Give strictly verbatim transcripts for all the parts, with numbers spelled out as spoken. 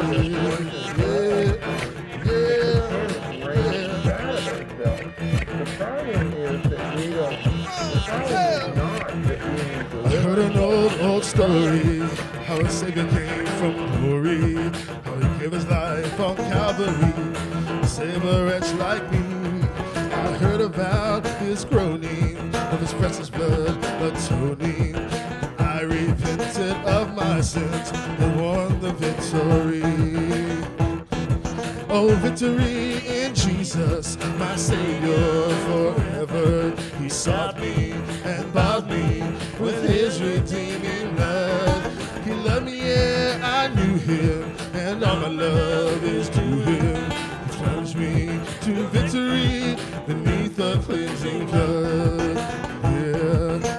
The problem is that we don't. The problem is not that we need to I heard an old, old story, how a Savior came from glory, how he gave his life on Calvary to save a wretch like me. I heard about his groaning, of his precious blood atoning. I repented of my sins and won the victory. Oh, victory in Jesus, my Savior forever. He sought me and bought me with his redeeming blood. He loved me, yeah, I knew him, and all my love is to him. He plunged me to victory beneath the cleansing flood. Yeah.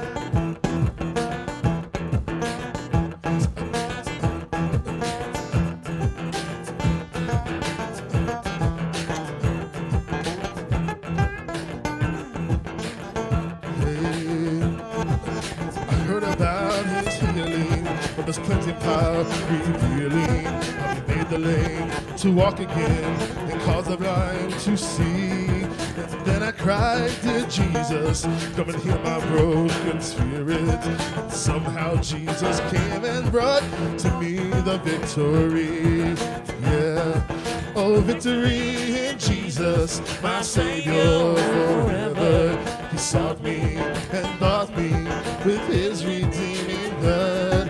His cleansing power revealing how he made the lame to walk again and caused the blind to see. And then I cried, dear Jesus, come and heal my broken spirit. And somehow Jesus came and brought to me the victory. Yeah, oh, victory in Jesus, my Savior forever. He sought me and bought me with his redeeming blood.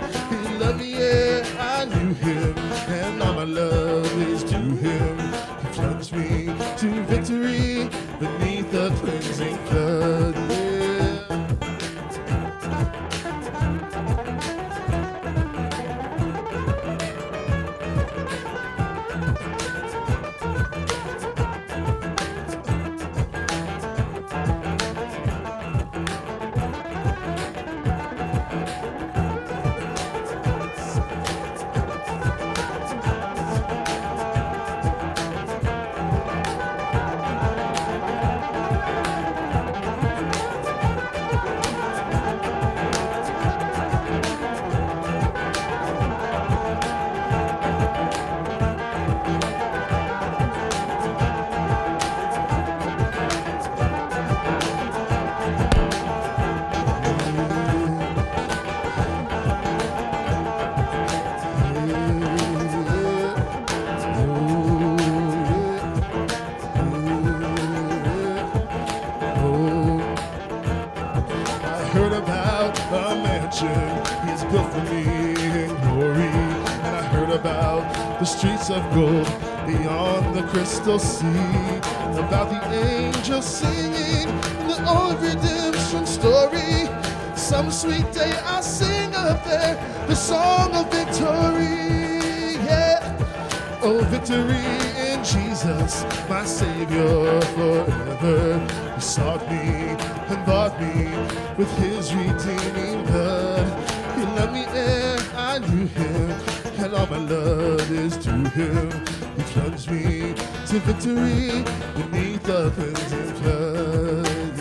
I knew him, and all my love is to him. He plunged me to victory beneath the cleansing flood. Yeah. He's built for me in glory. And I heard about the streets of gold beyond the crystal sea, about the angels singing the old redemption story. Some sweet day I'll sing up there the song of victory. Yeah, oh, victory in Jesus, my Savior forever. He sought me and bought me with his redeeming blood. He loved me and I knew him, and all my love is to him. He plunged me to victory beneath the cleansing flood.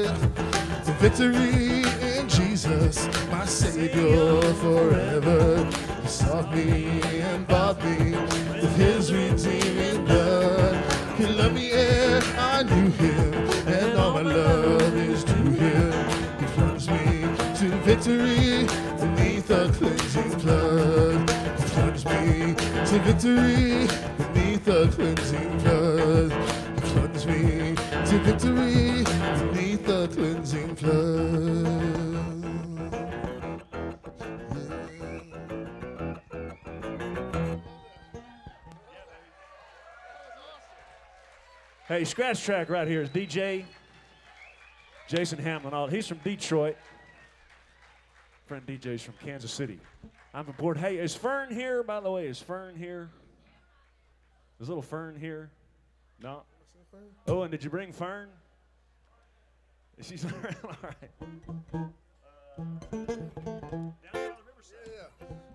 Yeah, to victory in Jesus, my Savior forever. He sought me and bought me with his redeeming blood. He loved me and I knew him, and all my love is to him. He plunged me to victory beneath the cleansing flood. He plunged me to victory beneath the cleansing flood. He plunged me to victory beneath the cleansing flood. Hey, scratch track right here is D J Jason Hamlin. He's from Detroit. Friend D J's from Kansas City. I'm aboard. Hey, is Fern here, by the way? Is Fern here? Is little Fern here? No? Oh, and did you bring Fern? She's all right. Uh, down on the riverside. Yeah.